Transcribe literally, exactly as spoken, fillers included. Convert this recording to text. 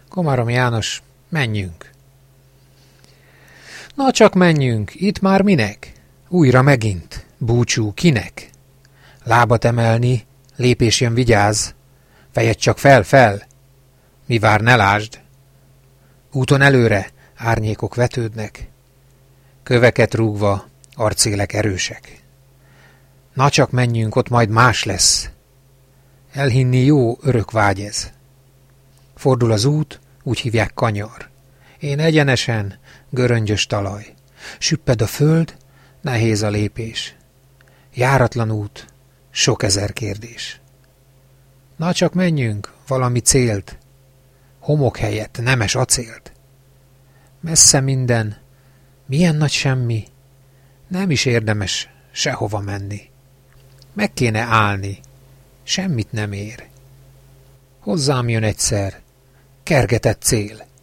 Komárom János, menjünk. Na csak menjünk, itt már minek? Újra megint, búcsú kinek? Lábat emelni, lépés jön, vigyáz, fejed csak fel, fel, mi vár, ne lásd. Úton előre árnyékok vetődnek, köveket rúgva arcélek erősek. Na csak menjünk, ott majd más lesz. Elhinni jó, örök vágy ez. Fordul az út, úgy hívják kanyar. Én egyenesen, göröngyös talaj. Süpped a föld, nehéz a lépés. Járatlan út, sok ezer kérdés. Na csak menjünk, valami célt, homok helyett nemes acélt. Messze minden, milyen nagy semmi, nem is érdemes sehova menni. Meg kéne állni, semmit nem ér. Hozzám jön egyszer, kergetett cél.